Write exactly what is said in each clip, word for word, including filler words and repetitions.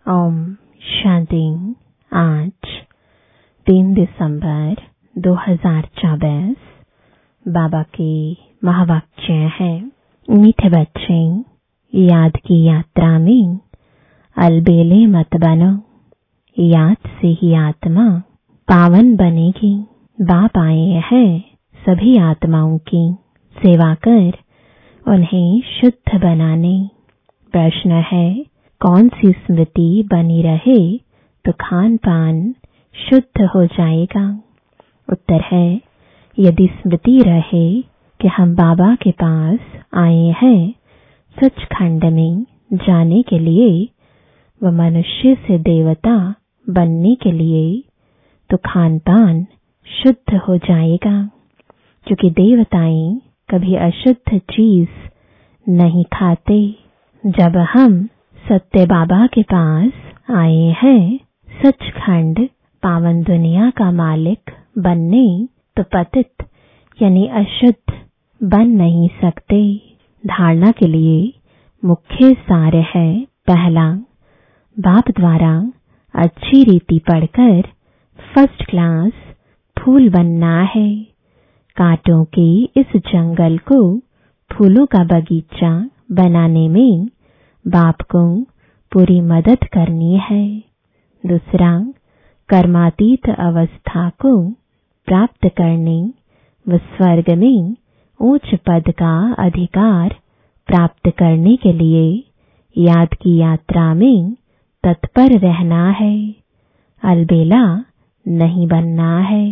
ओम शांति। आज तीन दिसंबर दो हज़ार चौबीस। बाबा के महावाक्य है, मीठे बच्चे, याद की यात्रा में अलबेले मत बनो। याद से ही आत्मा पावन बनेगी। बाप आए हैं सभी आत्माओं की सेवा कर उन्हें शुद्ध बनाने। प्रश्न है, कौन सी स्मृति बनी रहे तो खान पान शुद्ध हो जाएगा? उत्तर है, यदि स्मृति रहे कि हम बाबा के पास आए हैं सचखंड में जाने के लिए, व मनुष्य से देवता बनने के लिए, तो खान पान शुद्ध हो जाएगा। क्योंकि देवताएं कभी अशुद्ध चीज नहीं खाते। जब हम सत्य बाबा के पास आए हैं सचखंड पावन दुनिया का मालिक बनने, तो पतित यानी अशुद्ध बन नहीं सकते। धारणा के लिए मुख्य सार है, पहला, बाप द्वारा अच्छी रीति पढ़कर फर्स्ट क्लास फूल बनना है। कांटों के इस जंगल को फूलों का बगीचा बनाने में बाप को पूरी मदद करनी है। दूसरा, कर्मातीत अवस्था को प्राप्त करने व स्वर्ग में उच्च पद का अधिकार प्राप्त करने के लिए याद की यात्रा में तत्पर रहना है। अलबेला नहीं बनना है।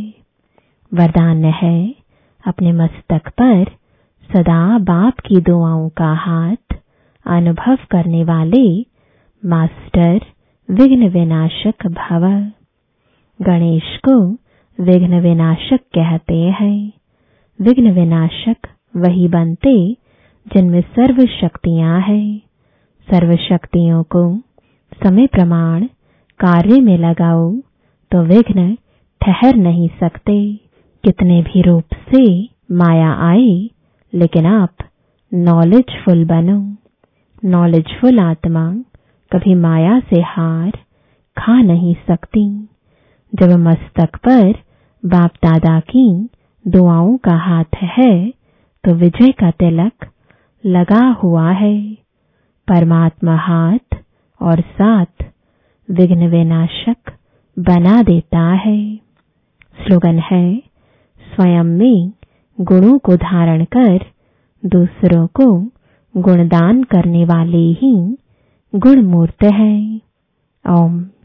वरदान है, अपने मस्तक पर सदा बाप की दुआओं का हाथ अनुभव करने वाले मास्टर विघ्न विनाशक भव। गणेश को विघ्न विनाशक कहते हैं। विघ्न विनाशक वही बनते जिनमें सर्व शक्तियां हैं। सर्व शक्तियों को समय प्रमाण कार्य में लगाओ तो विघ्न ठहर नहीं सकते। कितने भी रूप से माया आए, लेकिन आप नॉलेजफुल बनो। नॉलेजफुल आत्मा कभी माया से हार खा नहीं सकती। जब मस्तक पर बाप दादा की दुआओं का हाथ है तो विजय का तिलक लगा हुआ है। परमात्मा हाथ और साथ विघ्न विनाशक बना देता है। स्लोगन है, स्वयं में गुणों को धारण कर दूसरों को गुणदान करने वाले ही गुणमूर्त हैं। ओम